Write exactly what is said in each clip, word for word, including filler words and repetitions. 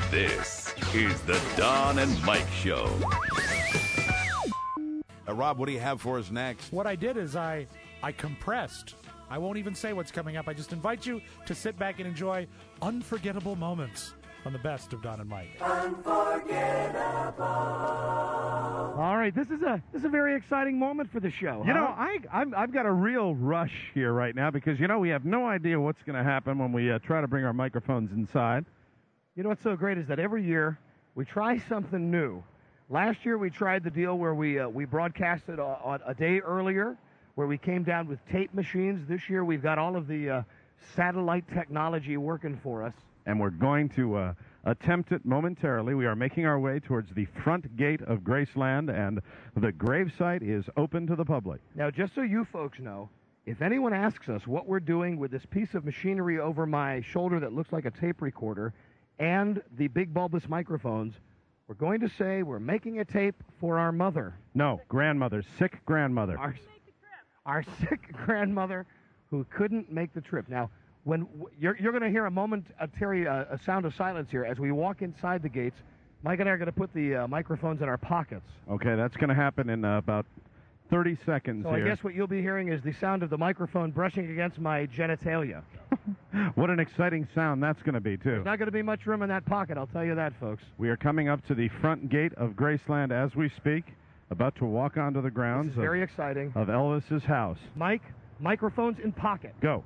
This is the Don and Mike Show. Uh, Rob, what do you have for us next? What I did is I, I compressed. I won't even say what's coming up. I just invite you to sit back and enjoy unforgettable moments on the best of Don and Mike. Unforgettable. All right, this is a this is a very exciting moment for the show. You huh? know, I I'm, I've got a real rush here right now because you know we have no idea what's going to happen when we uh, try to bring our microphones inside. You know what's so great is that every year we try something new. Last year we tried the deal where we uh, we broadcasted on, on a day earlier, where we came down with tape machines. This year we've got all of the uh, satellite technology working for us. And we're going to uh, attempt it momentarily. We are making our way towards the front gate of Graceland, and the gravesite is open to the public. Now, just so you folks know, if anyone asks us what we're doing with this piece of machinery over my shoulder that looks like a tape recorder and the big bulbous microphones, we're going to say we're making a tape for our mother. No, grandmother, sick grandmother. Our, our sick grandmother who couldn't make the trip. Now, when w- you're, you're going to hear a moment, uh, Terry, uh, a sound of silence here as we walk inside the gates. Mike and I are going to put the uh, microphones in our pockets. Okay, that's going to happen in uh, about thirty seconds So here. I guess what you'll be hearing is the sound of the microphone brushing against my genitalia. What an exciting sound that's going to be, too. There's not going to be much room in that pocket, I'll tell you that, folks. We are coming up to the front gate of Graceland as we speak, about to walk onto the grounds This is very exciting. of Elvis's house. Mike, microphones in pocket. Go.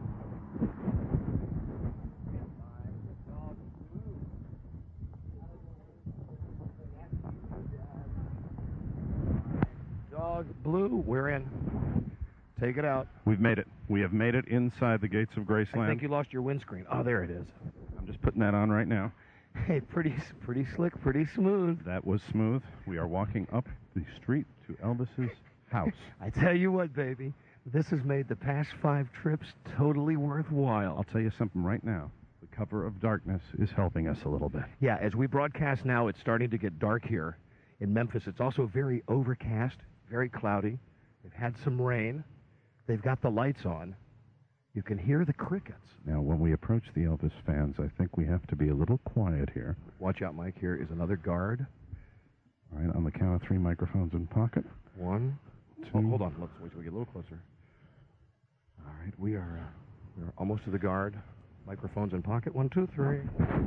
Dog blue, we're in. Take it out. We've made it. We have made it inside the gates of Graceland. I think you lost your windscreen. Oh, there it is. I'm just putting that on right now. Hey, pretty, pretty slick, pretty smooth. That was smooth. We are walking up the street to Elvis's house. I tell you what, baby, this has made the past five trips totally worthwhile. I'll tell you something right now. The cover of darkness is helping us a little bit. Yeah, as we broadcast now, it's starting to get dark here in Memphis. It's also very overcast, very cloudy. They've had some rain. They've got the lights on. You can hear the crickets. Now, when we approach the Elvis fans, I think we have to be a little quiet here. Watch out, Mike. Here is another guard. All right, on the count of three, microphones in pocket. One, two. Oh, hold on. Let's wait till we get a little closer. All right, we are uh, we are almost to the guard. Microphones in pocket. One, two, three.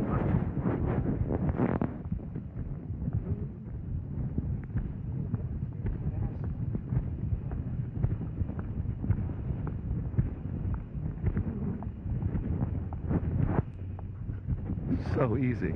So easy.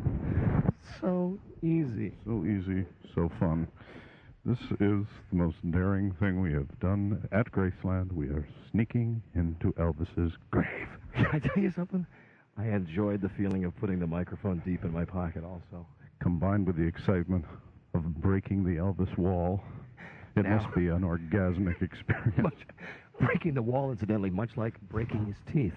So easy. So easy, so fun. This is the most daring thing we have done at Graceland. We are sneaking into Elvis's grave. Can I tell you something? I enjoyed the feeling of putting the microphone deep in my pocket also. Combined with the excitement of breaking the Elvis wall, it Now- must be an orgasmic experience. Much, breaking the wall, incidentally, much like breaking his teeth.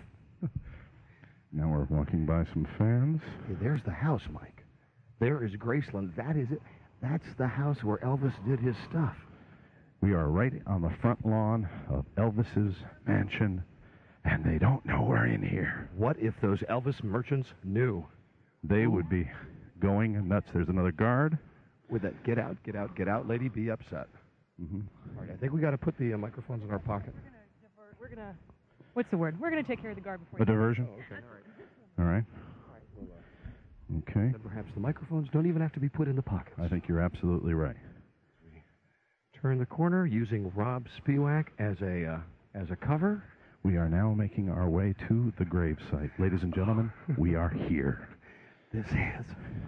Now we're walking by some fans. Hey, there's the house, Mike. There is Graceland. That is it. That's the house where Elvis did his stuff. We are right on the front lawn of Elvis's mansion, and they don't know we're in here. What if those Elvis merchants knew? They would be going nuts. There's another guard. With that get out, get out, get out, lady, be upset. Mm-hmm. All right, I think we got to put the uh, microphones in our pocket. We're gonna divert. We're gonna. What's the word? We're gonna take care of the guard before. A you diversion? Oh, okay, all right. All right. All right, we'll, uh, Okay. then perhaps the microphones don't even have to be put in the pockets. I think you're absolutely right. Turn the corner using Rob Spiewak as a uh, as a cover. We are now making our way to the gravesite. Ladies and gentlemen, we are here. This is.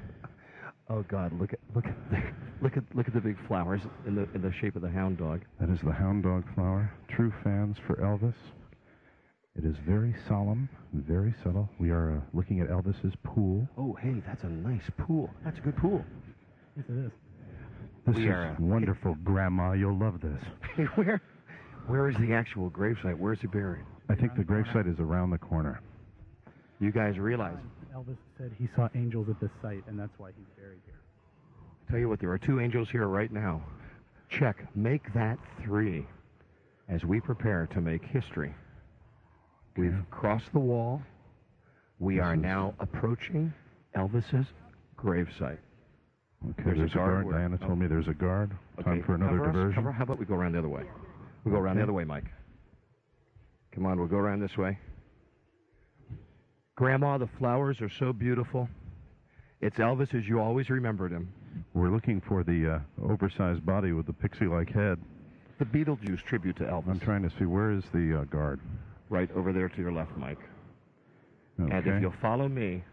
Oh God! Look at look at the, look at look at the big flowers in the in the shape of the hound dog. That is the hound dog flower. True fans for Elvis. It is very solemn, very subtle. We are uh, looking at Elvis's pool. Oh, hey, that's a nice pool. That's a good pool. Yes, it is. This We is are, uh, wonderful, Grandma. You'll love this. Hey, where where is the actual gravesite? Where's he buried? I think the gravesite is around the corner. You guys realize? Elvis said he saw angels at this site, and that's why he's buried here. I tell you what, there are two angels here right now. Check. Make that three as we prepare to make history. We've crossed the wall. We This are is- now approaching Elvis's gravesite. Okay, There's there's, a a guard guard. where- Diana told me there's a guard. Time Okay, for another cover us, diversion. cover- how about we go around the other way? We'll go around the Okay. other way, Mike. Come on, we'll go around this way. Grandma, the flowers are so beautiful. It's Elvis as you always remembered him. We're looking for the uh, oversized body with the pixie-like head. The Beetlejuice tribute to Elvis. I'm trying to see, where is the uh, guard? Right over there to your left, Mike. Okay. And if you'll follow me,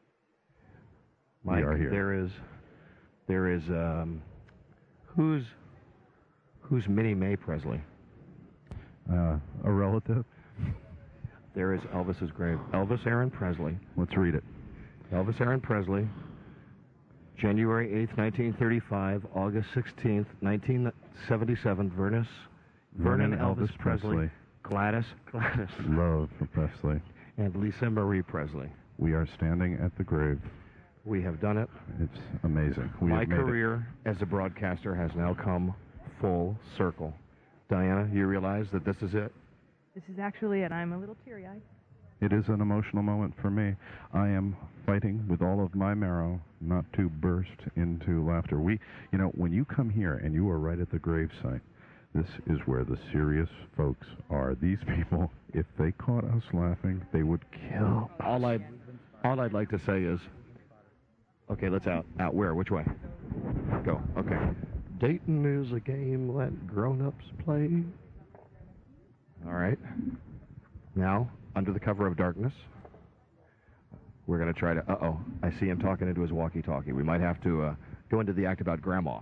We Mike, are here. there is, there is, um, who's, who's Minnie Mae Presley? Uh, a relative? There is Elvis's grave. Elvis Aaron Presley. Let's read it. Elvis Aaron Presley, January eighth, nineteen thirty-five, August sixteenth, nineteen seventy-seven, Vernon, Vernon, Vernon Elvis, Elvis Presley, Presley. Gladys, Gladys, Love for Presley. and Lisa Marie Presley. We are standing at the grave. We have done it. It's amazing. We My have made it. career as a broadcaster has now come full circle. Diana, you realize that this is it? This is actually it. I'm a little teary-eyed. It is an emotional moment for me. I am fighting with all of my marrow not to burst into laughter. We, you know, when you come here and you are right at the gravesite, this is where the serious folks are. These people, if they caught us laughing, they would kill us. All I'd, all I'd like to say is, okay, let's out. Out where? Which way? Go. Okay. Dayton is a game let grown-ups play. All right. Now, under the cover of darkness, we're going to try to... Uh-oh. I see him talking into his walkie-talkie. We might have to uh, go into the act about Grandma.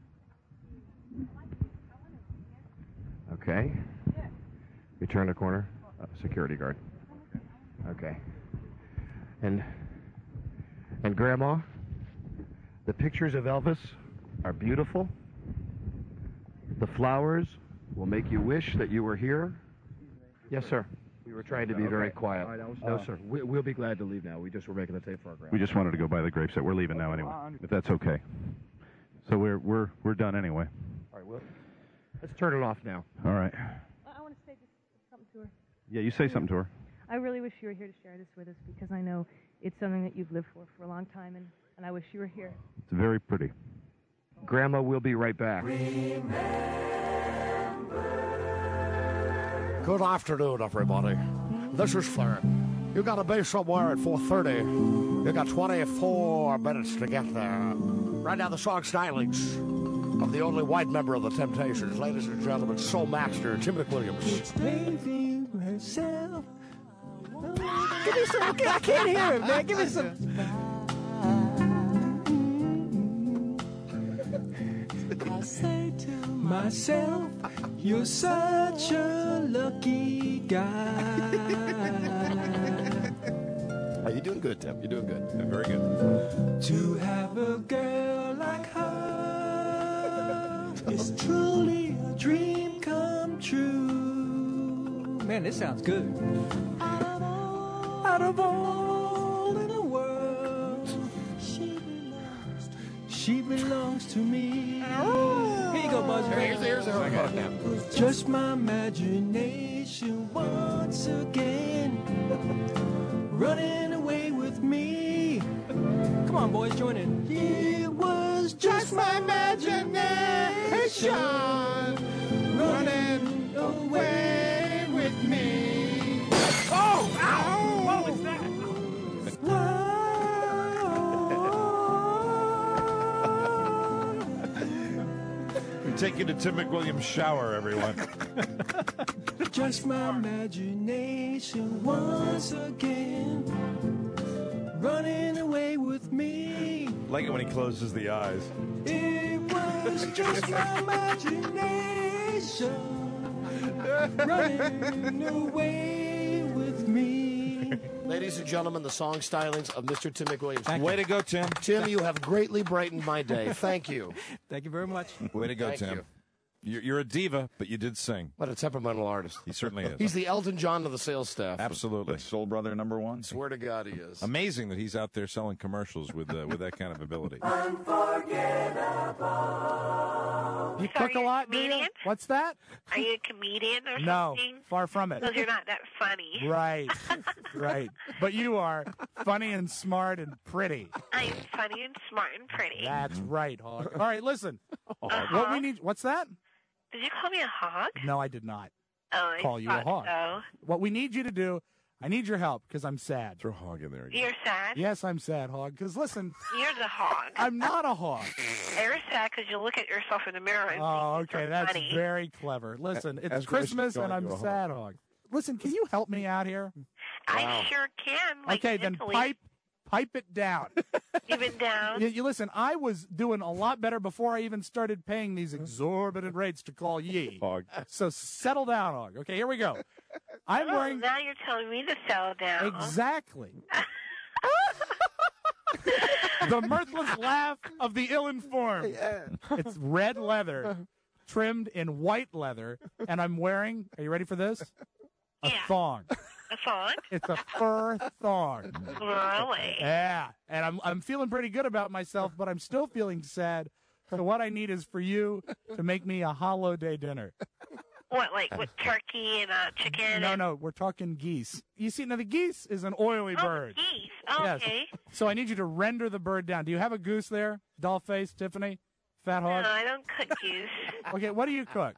Okay. You turn the corner. Uh, security guard. Okay. And... And Grandma, the pictures of Elvis are beautiful. The flowers will make you wish that you were here. Yes, sir. We were trying to be very quiet. No, sir. We, we'll be glad to leave now. We just were making a tape for our grandma. We just wanted to go by the gravesite. We're leaving now anyway, if that's okay. So we're we're we're done anyway. All right, well, let's turn it off now. All right. I want to say just something to her. Yeah, you say something to her. I really wish you were here to share this with us because I know it's something that you've lived for for a long time, and, and I wish you were here. It's very pretty. Grandma, we'll be right back. Good afternoon, everybody. This is Flair. You got to be somewhere at four thirty. You got twenty-four minutes to get there. Right now, the song Stylings of the only white member of the Temptations. Ladies and gentlemen, Soul Master, Tim McWilliams. Give me some. I can't hear it, man. Give me some. I say to myself, you're such a lucky guy. Are you doing good, Tim? You're doing good. You're very good. To have a girl like her is truly a dream come true. Man, this sounds good. Out of all, out of all in the world, she belongs to, she belongs to me. Here you go, Buzz. Here's, here's how I got it now. Just my imagination once again, running away with me. Come on, boys, join in. It was just my imagination running away with me. Oh! Ow! What was that? We're taking a Tim McWilliams shower, everyone. Just my imagination once again, running away with me. Like it when he closes the eyes. It was just my imagination running away with me. Ladies and gentlemen, the song Stylings of Mister Tim McWilliams. Way to go, Tim. Tim, you have greatly brightened my day. Thank you. Thank you very much. Way to go, Thank Tim. you. You're, you're a diva, but you did sing. What a temperamental artist. He certainly is. He's the Elton John of the sales staff. Absolutely. Soul Brother number one. Swear to God he is. Amazing that he's out there selling commercials with uh, with that kind of ability. You So cook are a you lot, a do you? comedian? What's that? Are you a comedian or No, something? far from it. Because you're not that funny. Right, right. But you are funny and smart and pretty. I'm funny and smart and pretty. That's right, Hog. All right, listen. Uh-huh. What we need? What's that? Did you call me a hog? No, I did not Oh, I call you a thought hog. So. What we need you to do, I need your help because I'm sad. Throw Hog in there again. You're sad? Yes, I'm sad, Hog. Because listen, You're the hog. I'm not a hog. You're sad because you look at yourself in the mirror and Oh, think okay, you're that's funny. very clever. Listen, it's Ask her if she's Christmas and calling I'm you a hog. sad, Hog. Listen, can you help me out here? I sure can. Like Okay, then mentally. pipe, pipe it down. You've been down. You, you listen, I was doing a lot better before I even started paying these exorbitant rates to call ye. Hog. So settle down, Hog. Okay, here we go. I'm Oh, wearing now you're telling me to settle down. exactly the mirthless laugh of the ill-informed. It's red leather, trimmed in white leather, and I'm wearing. Are you ready for this? A Yeah. thong. A thong? It's a fur thong. Really? Yeah, and I'm I'm feeling pretty good about myself, but I'm still feeling sad. So what I need is for you to make me a holiday dinner. What, like with turkey and uh, chicken? No, and... no, we're talking geese. You see, now the geese is an oily Oh, bird. geese. Oh, Yes. okay. So I need you to render the bird down. Do you have a goose there? Doll face, Tiffany? Fat No, hog? I don't cook goose. Okay, what do you cook?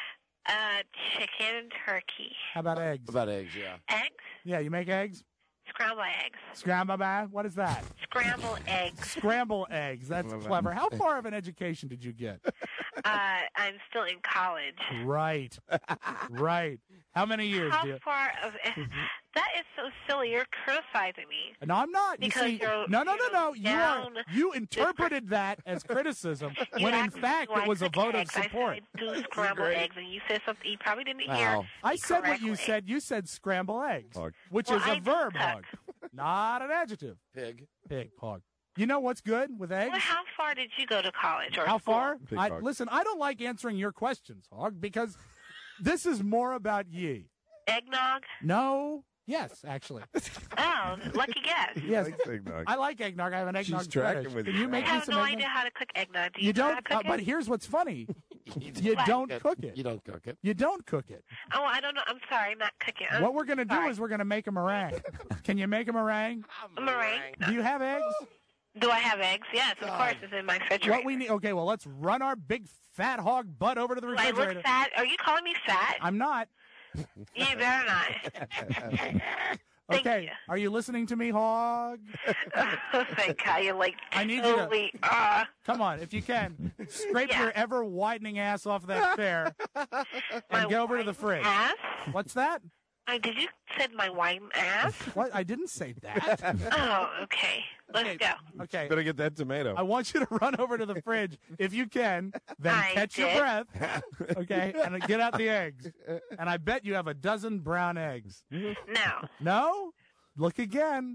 Uh, chicken and turkey. How about eggs? About eggs, yeah. Eggs? Yeah, you make eggs? Scrambled eggs. Scramble bag? What is that? Scrambled eggs. Scramble eggs. That's clever. How far of an education did you get? Uh, I'm still in college. Right. Right. How many years How do you? far of that is so silly. You're criticizing me. No, I'm not. You Because see, you're- no, no, no, no. You are. down You interpreted that as criticism You when, in asked me, fact, do I it was a cook vote of eggs? I support. said I do scrambled eggs, and you said something you probably didn't Wow. hear. I me said what you correctly. said. You said scramble eggs, Hog. which Well, is I a do verb, cook. hog, not an adjective. Pig. Pig, hog. You know what's good with eggs? Well, how far did you go to college or How school? far? Big I, hog. listen, I don't like answering your questions, hog, because this is more about ye. Eggnog? No. Yes, actually. Oh, lucky guess. Yes. Thanks, eggnog. I like eggnog. I have an eggnog She's tracking fetish. with Can you. you make I me have some no eggnog? idea how to cook eggnog. Do you, You know how don't. to cook Uh, but it? here's what's funny. You What? don't cook it. You don't cook it. You don't cook it. Oh, I don't know. I'm sorry. I'm not cooking. I'm What we're going to do sorry. is we're going to make a meringue. Can you make a meringue? A meringue. Do you have eggs? Do I have eggs? Yes, of course. It's in my refrigerator. What we need? Okay, well, let's run our big fat hog butt over to the Do I refrigerator. look fat? Are you calling me fat? I'm not. You better not. Thank Okay, you. are you listening to me, hog? Oh, thank God. You're like I need you to- totally, uh, Come on, if you can, scrape Yeah. your ever widening ass off that chair my and go over to the wine fridge. Ass? What's that? Uh, did you said my wine ass? What? I didn't say that. Oh, okay. Let's Okay. go. Okay. Better get that tomato. I want you to run over to the fridge if you can, then I catch your did. breath, okay, and then get out the eggs. And I bet you have a dozen brown eggs. No. No? Look again.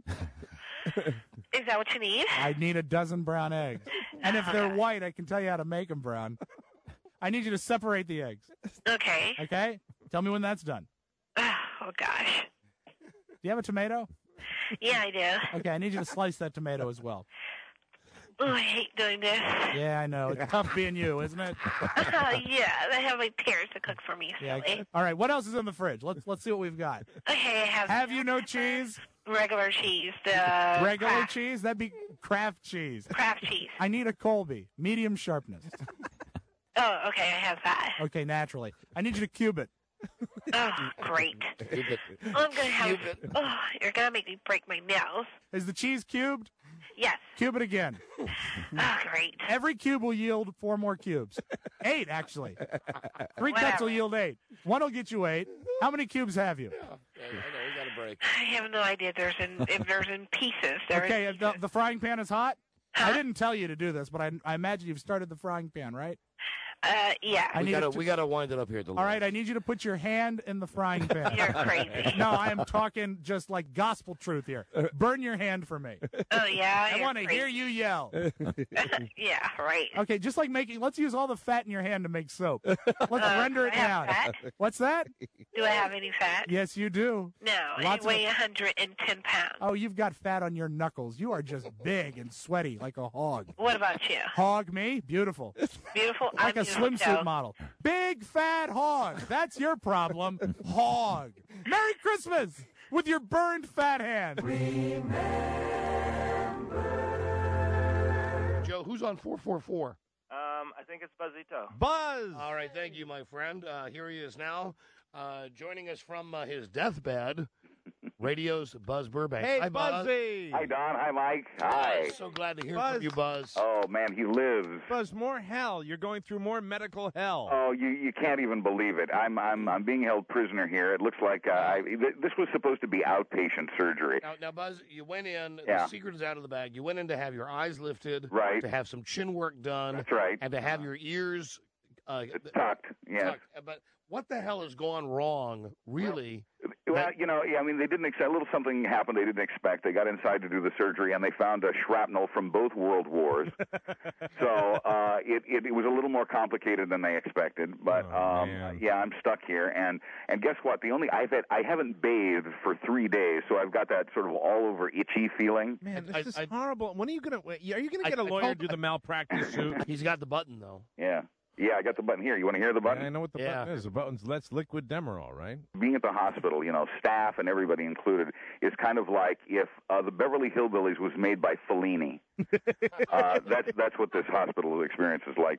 Is that what you need? I need a dozen brown eggs. And if they're Okay. white, I can tell you how to make them brown. I need you to separate the eggs, Okay. okay? Tell me when that's done. Oh, gosh. Do you have a tomato? Yeah, I do. Okay, I need you to slice that tomato as well. Oh, I hate doing this. Yeah, I know. It's tough being you, isn't it? Oh, yeah. I have my parents to cook for me, Yeah. silly. All right, what else is in the fridge? Let's let's see what we've got. Okay, I have, Have you no cheese? regular cheese. The Regular Kraft, cheese? That'd be Kraft cheese. Kraft cheese. I need a Colby, medium sharpness. Oh, okay, I have that. Okay, naturally. I need you to cube it. Oh, great. I'm gonna have. Oh, you're gonna make me break my nails. Is the cheese cubed? Yes. Cube it again. Oh, great. Every cube will yield four more cubes. Eight, actually. Three cuts Whatever. will yield eight. One will get you eight. How many cubes have you? I know, we got a break. I have no idea. There's in if there's in pieces. There Okay, is if the, pieces. the frying pan is hot. I Huh? didn't tell you to do this, but I, I imagine you've started the frying pan, right? Uh, yeah. I We need gotta, it to- we gotta wind it up here. At the All right, I need you to put your hand in the frying pan. You're crazy. No, I am talking just like gospel truth here. Burn your hand for me. Oh, yeah? I You're want to crazy. hear you yell. Yeah, right. Okay, just like making, let's use all the fat in your hand to make soap. Let's Uh, render do it I have down. fat? What's that? Do I have any fat? Yes, you do. No, Lots I weigh of- one hundred ten pounds. Oh, you've got fat on your knuckles. You are just big and sweaty like a hog. What about you? Hog me? Beautiful. Beautiful? Like I'm a beautiful, swimsuit too. model. Big fat hog. That's your problem. Hog. Merry Christmas with your burned fat hand. Joe, who's on four four four? Um, I think it's Buzzito. Buzz! All right, thank you, my friend. Uh, here he is now, uh, joining us from uh, his deathbed, radio's Buzz Burbank. Hey, Hi, Buzz. Buzzy! Hi, Don. Hi, Mike. Hi. So glad to hear Buzz. from you, Buzz. Oh, man, he lives. Buzz, more hell. You're going through more medical hell. Oh, you you can't even believe it. I'm I'm I'm being held prisoner here. It looks like uh, I, th- this was supposed to be outpatient surgery. Now, now, Buzz, you went in. Yeah. The secret is out of the bag. You went in to have your eyes lifted, Right. to have some chin work done, That's right. and to have your ears uh, Tucked. Yes. tucked. But what the hell has gone wrong, really? Well, you know, yeah, I mean, they didn't expect. A little something happened they didn't expect. They got inside to do the surgery, and they found a shrapnel from both world wars. so uh, it, it it was a little more complicated than they expected. But Oh, um, man. yeah, I'm stuck here, and and guess what? The only I've had, I haven't bathed for three days, so I've got that sort of all over itchy feeling. Man, this I- is I- horrible. When are you going to, are you going to I- get a I lawyer told- to do the malpractice suit? He's got the button, though. Yeah. Yeah, I got the button here. You want to hear the button? I know what the Yeah. button is. The button's Let's Liquid Demerol, right? Being at the hospital, you know, staff and everybody included, is kind of like if uh, the Beverly Hillbillies was made by Fellini. uh, that's that's what this hospital experience is like.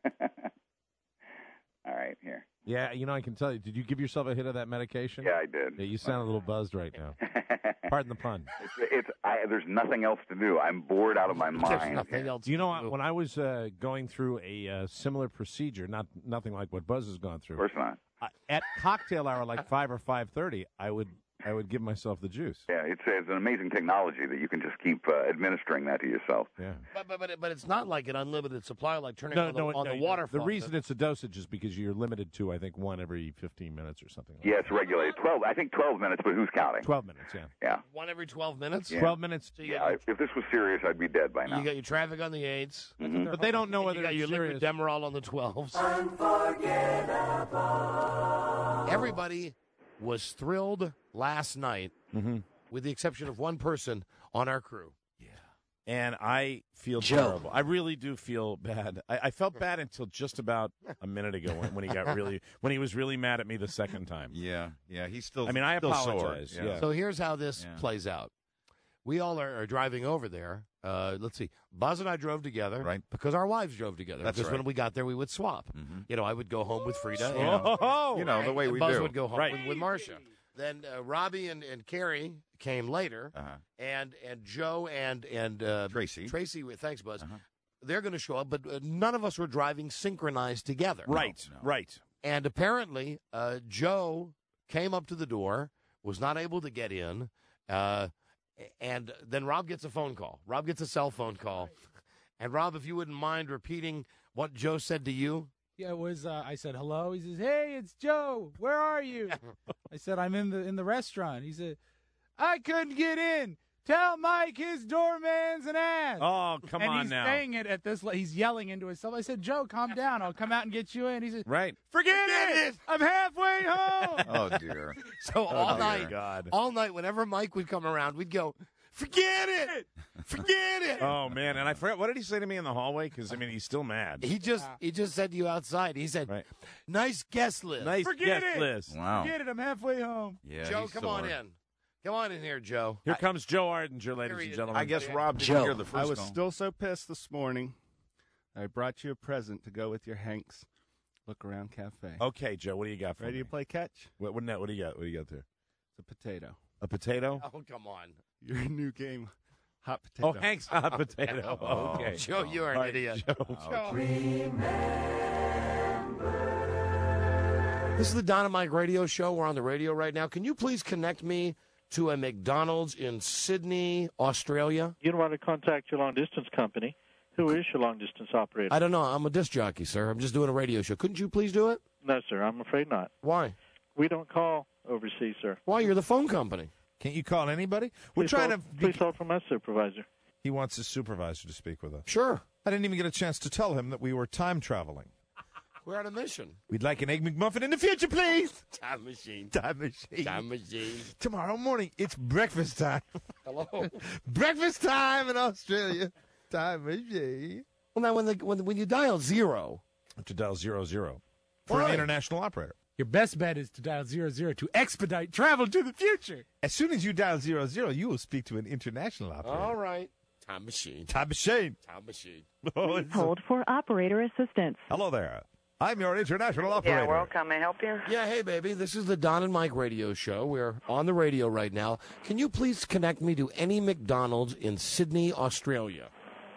All right, here. Yeah, you know, I can tell you. Did you give yourself a hit of that medication? Yeah, I did. Yeah, you sound a little buzzed right now. Pardon the pun. It's, it's I, there's nothing else to do. I'm bored out of my There's mind. nothing else. Do you know to do. when I was uh, going through a uh, similar procedure, not nothing like what Buzz has gone Of through. course not. Uh, at cocktail hour, like five or five thirty, I would I would give myself the juice. Yeah, it's, it's an amazing technology that you can just keep uh, administering that to yourself. Yeah. But, but, but, it- but it's not like an unlimited supply, like turning No, on the, no, on no, the water The faucet. reason it's a dosage is because you're limited to, I think, one every fifteen minutes or something. Like Yeah, it's regulated. Twelve, I think twelve minutes, but who's counting? that. Twelve minutes, yeah. Yeah. One every twelve minutes? Yeah. Twelve minutes. So you, Yeah, got, I- if this was serious, I'd be dead by now. you got your traffic on the eights. Mhm. But they don't know and whether you got it's your serious. liquid Demerol on the twelves. Everybody was thrilled last night, Mm-hmm. with the exception of one person on our crew. And I feel Joe. terrible. I really do feel bad. I, I felt bad until just about a minute ago when, when he got really when he was really mad at me the second time. Yeah, yeah, he's still. I mean, I still apologize. Sore. Yeah. So here's how this Yeah. plays out. We all are, are driving over there. Uh, let's see. Buzz and I drove together, Right. Because our wives drove together. That's because right. when we got there, we would swap. Mhm. You know, I would go home with Frida. You and, know, Oh, you know the way and we Buzz do. would go home Right. with, with Marcia. Then uh, Robbie and, and Carrie came later, Uh-huh. and and Joe and and uh, Tracy. Tracy, thanks, Buzz. Uh-huh. They're going to show up, but uh, none of us were driving synchronized together. right, No. right. And apparently, uh, Joe came up to the door, was not able to get in, uh, and then Rob gets a phone call. Rob gets a cell phone call. And Rob, if you wouldn't mind repeating what Joe said to you. Yeah, it was. Uh, I said hello. He says, "Hey, it's Joe. Where are you?" I said, "I'm in the in the restaurant." He said, "I couldn't get in. Tell Mike his doorman's an ass." Oh, come and on he's now. saying it at this. He's yelling into himself. I said, "Joe, calm down. I'll come out and get you in." He said, Right. "Forget, it. I'm halfway home." Oh dear. So all dear. night, God. all night, whenever Mike would come around, we'd go, "Forget it, forget it." Oh man, and I forgot what did he say to me in the hallway? Because I mean, he's still mad. He just he just said to you outside. He said, Right. "Nice guest list." Nice Forget guest it. list. Wow. Forget it. I'm halfway home. Yeah, Joe, he's come sore. on in. Come on in here, Joe. Here comes Joe Ardinger, ladies Here he and is. gentlemen. I guess Rob didn't Joe. hear the first I was call. still so pissed this morning. I brought you a present to go with your Hank's Look Around Cafe. Okay, Joe, what do you got for Ready me? to play catch? What, what, what do you got? What do you got there? It's a potato. A potato? Oh, come on. Your new game, Hot Potato. Oh, Hank's hot potato. Oh. Okay. Joe, you're an All right, idiot. Joe. This is the Don and Mike radio show. We're on the radio right now. Can you please connect me to a McDonald's in Sydney, Australia? You'd want to contact your long distance company, Who is your long-distance operator? I don't know. I'm a disc jockey, sir. I'm just doing a radio show. Couldn't you please do it? No, sir. I'm afraid not. Why? We don't call overseas, sir. Why? You're the phone company. Can't you call anybody? We're Please trying hold, to. Please hold for my supervisor. He wants his supervisor to speak with us. Sure. I didn't even get a chance to tell him that we were time traveling. We're on a mission. We'd like an Egg McMuffin in the future, please. Time machine. Time machine. Time machine. Tomorrow morning, it's breakfast time. Hello. Breakfast time in Australia. Time machine. Well, now when the when when you dial zero, have to dial zero zero for Why? an international operator. Your best bet is to dial zero zero to expedite travel to the future. As soon as you dial zero zero, you will speak to an international operator. all right. Time machine. Time machine. Time machine. Oh, it's so- Hold for operator assistance. Hello there. I'm your international operator. Yeah, WorldCom, may I help you? Yeah, hey, baby. This is the Don and Mike radio show. We're on the radio right now. Can you please connect me to any McDonald's in Sydney, Australia?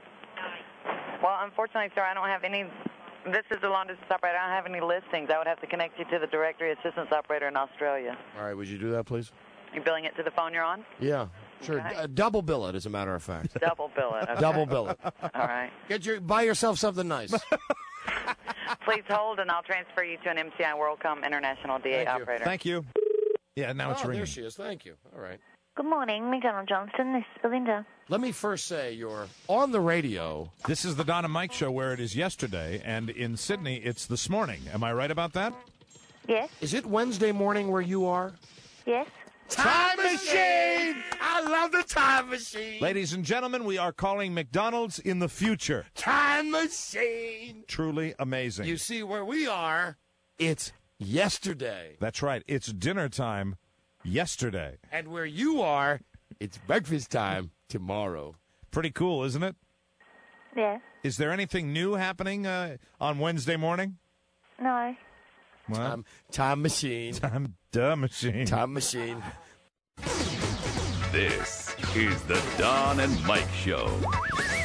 Well, unfortunately, sir, I don't have any. This is the long-distance operator. I don't have any listings. I would have to connect you to the directory assistance operator in Australia. All right, would you do that, please? You're billing it to the phone you're on? Yeah, sure. Okay. Uh, double bill it, as a matter of fact. Double bill it. Okay. Double bill it. All right. Get your buy yourself something nice. Please hold, and I'll transfer you to an M C I WorldCom International D A Thank you. operator. Thank you. Yeah, now it's oh, ringing. there she is. Thank you. All right. Good morning, McDonald Johnson. This is Belinda. Let me first say you're on the radio. This is the Don and Mike show where it is yesterday, and in Sydney it's this morning. Am I right about that? Yes. Is it Wednesday morning where you are? Yes. Time machine! I love the time machine. Ladies and gentlemen, we are calling McDonald's in the future. Time machine. Truly amazing. You see where we are? It's yesterday. That's right. It's dinner time yesterday. And where you are, it's breakfast time tomorrow. Pretty cool, isn't it? Yes. Is there anything new happening uh, on Wednesday morning? No. Well, Time, time machine. Time duh machine. Time machine. This is the Don and Mike Show.